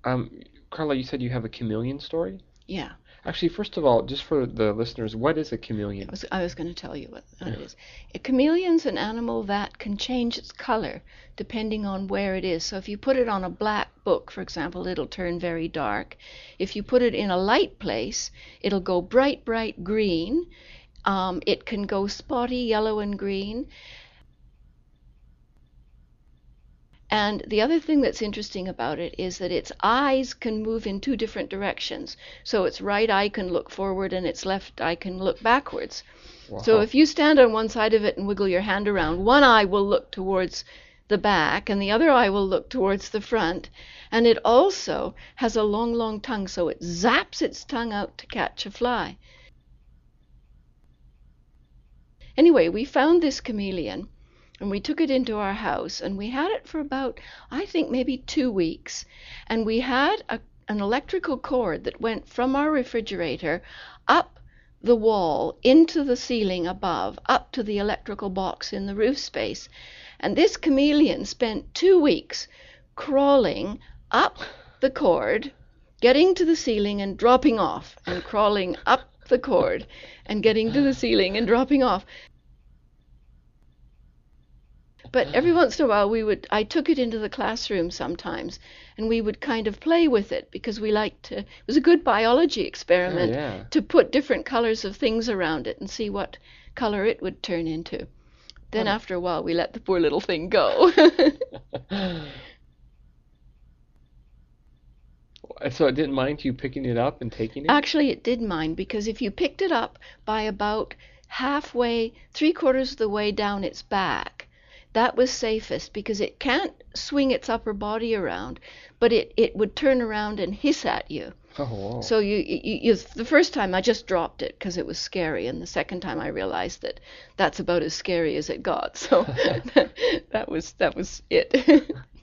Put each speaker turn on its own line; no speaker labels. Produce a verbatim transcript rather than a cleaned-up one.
Um, Carla, you said you have a chameleon story?
Yeah.
Actually, first of all, just for the listeners, what is a
I
chameleon?
was, I was going to tell you what, what it is. A chameleon's an animal that can change its color depending on where it is. So if you put it on a black book, for example, it'll turn very dark. If you put it in a light place, it'll go bright, bright green. Um, it can go spotty yellow and green. And the other thing that's interesting about it is that its eyes can move in two different directions. So its right eye can look forward and its left eye can look backwards.
Wow.
So if you stand on one side of it and wiggle your hand around, one eye will look towards the back and the other eye will look towards the front. And it also has a long, long tongue, so it zaps its tongue out to catch a fly. Anyway, we found this chameleon. And we took it into our house, and we had it for about, I think, maybe two weeks. And we had a, an electrical cord that went from our refrigerator up the wall into the ceiling above, up to the electrical box in the roof space. And this chameleon spent two weeks crawling up the cord, getting to the ceiling and dropping off, and crawling up the cord and getting to the ceiling and dropping off. But every once in a while, we would. I took it into the classroom sometimes, and we would kind of play with it because we liked to. It was a good biology experiment
Oh, yeah.
to put different colors of things around it and see what color it would turn into. Then
Huh.
after a while, we let the poor little thing go.
So it didn't mind you picking it up and taking it?
Actually, it did mind because if you picked it up by about halfway, three quarters of the way down its back, that was safest because it can't swing its upper body around, but it, it would turn around and hiss at you.
Oh, wow.
So you, you, you the first time I just dropped it because it was scary, and the second time I realized that that's about as scary as it got. So that was that was it.